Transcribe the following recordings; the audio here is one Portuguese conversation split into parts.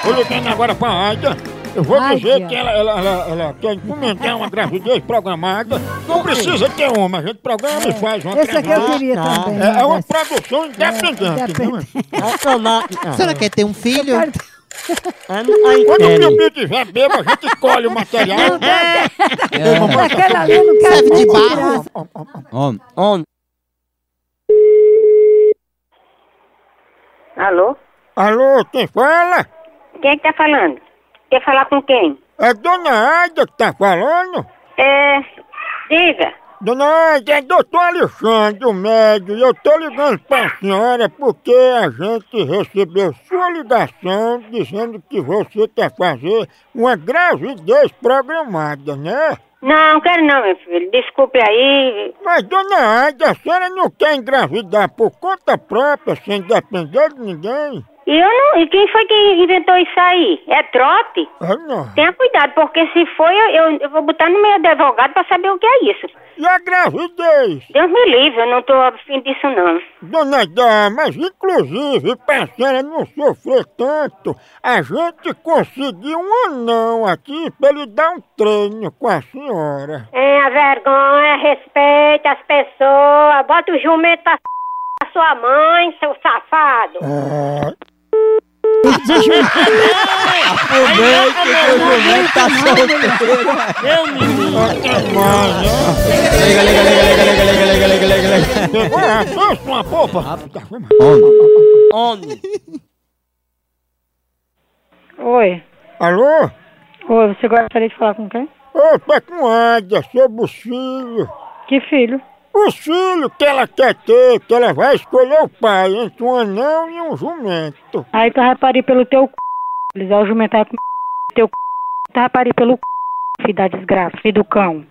Tô ligando agora pra Aida. Eu vou dizer que ela quer encomendar uma gravidez programada. Não precisa ter uma, a gente programa e faz uma Esse aqui eu queria também. É uma produção independente, né? A senhora quer ter um filho? Quando o Piu-Piu tiver bebo, a gente colhe o material. Aquela ali não quer Serve de muito barro. graça. Alô? Alô, quem fala? Quem é que tá falando? Quer falar com quem? É Dona Aida que tá falando? Diga. Dona Aida, é doutor Alexandre, o médico, e eu tô ligando pra senhora porque a gente recebeu sua ligação dizendo que você quer fazer uma gravidez programada, né? Não, quero não, meu filho. Desculpe aí. Mas, Dona Aida, a senhora não quer engravidar por conta própria, sem depender de ninguém? E eu não. E quem foi que inventou isso aí? É trote? Não. Tenha cuidado, porque se foi, eu vou botar no meio do advogado pra saber o que é isso. E a gravidez? Deus me livre, eu não tô afim disso não. Dona Aida, mas inclusive, pra senhora não sofrer tanto, a gente conseguiu um anão aqui pra ele dar um treino com a senhora. A vergonha, respeita as pessoas, bota o jumento pra sua mãe, seu safado. Aproveita que o jumento tá solteiro. Meu menino, Liga. pegou a chance, uma popa. Oi. Alô? Oi, você gostaria de falar com quem? Opa, com Aida, sobre os filhos. Que filho? Os filhos que ela quer ter, que ela vai escolher o pai entre um anão e um jumento. Aí tu vai parir pelo teu c... Eles vão jumentar com teu c... Tu vai parir pelo c... Filho da desgraça, filho do cão.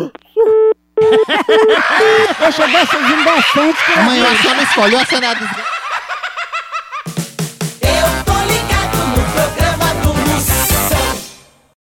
Poxa, dessas indecentes que... Mãe, a senhora escolheu a senhora desgraça.